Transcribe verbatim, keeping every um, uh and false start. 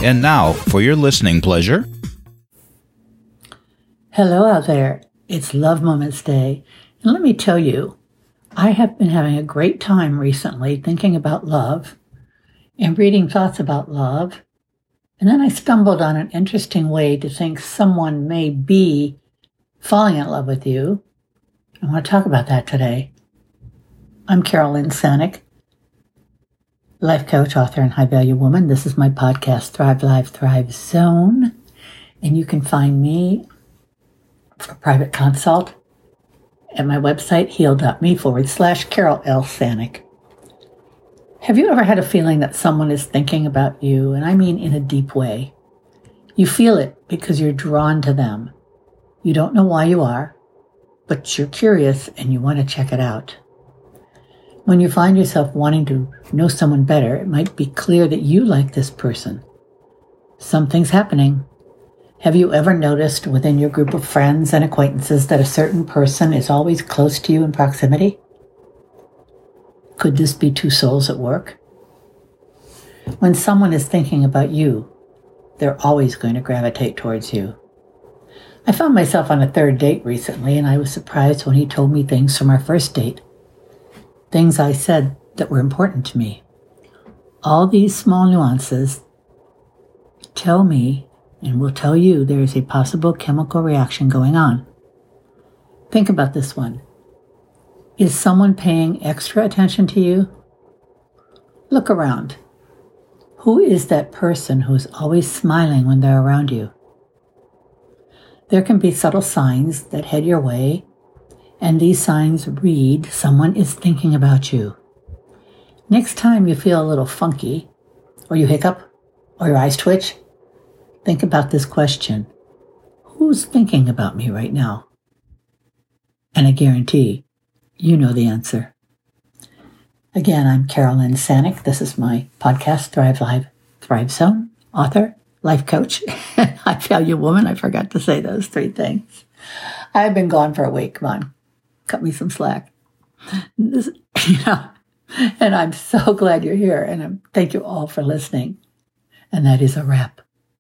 And now, for your listening pleasure. Hello out there. It's Love Moments Day. And let me tell you, I have been having a great time recently thinking about love and reading thoughts about love. And then I stumbled on an interesting way to think someone may be falling in love with you. I want to talk about that today. I'm Carolyn Sanic, life coach, author, and high-value woman. This is my podcast, Thrive Life, Thrive Zone. And you can find me for private consult at my website, heal.me forward slash Carol L. Sanic. Have you ever had a feeling that someone is thinking about you? And I mean in a deep way. You feel it because you're drawn to them. You don't know why you are, but you're curious and you want to check it out. When you find yourself wanting to know someone better, it might be clear that you like this person. Something's happening. Have you ever noticed within your group of friends and acquaintances that a certain person is always close to you in proximity? Could this be two souls at work? When someone is thinking about you, they're always going to gravitate towards you. I found myself on a third date recently, and I was surprised when he told me things from our first date. Things I said that were important to me. All these small nuances tell me and will tell you there is a possible chemical reaction going on. Think about this one. Is someone paying extra attention to you? Look around. Who is that person who is always smiling when they're around you? There can be subtle signs that head your way, and these signs read someone is thinking about you. Next time you feel a little funky, or you hiccup, or your eyes twitch, think about this question. Who's thinking about me right now? And I guarantee you know the answer. Again, I'm Carolyn Sanic. This is my podcast, Thrive Life, Thrive Zone, author, life coach, and high-value woman. I forgot to say those three things. I've been gone for a week. Come on, cut me some slack. This, you know, and I'm so glad you're here, and I'm, thank you all for listening. And that is a wrap.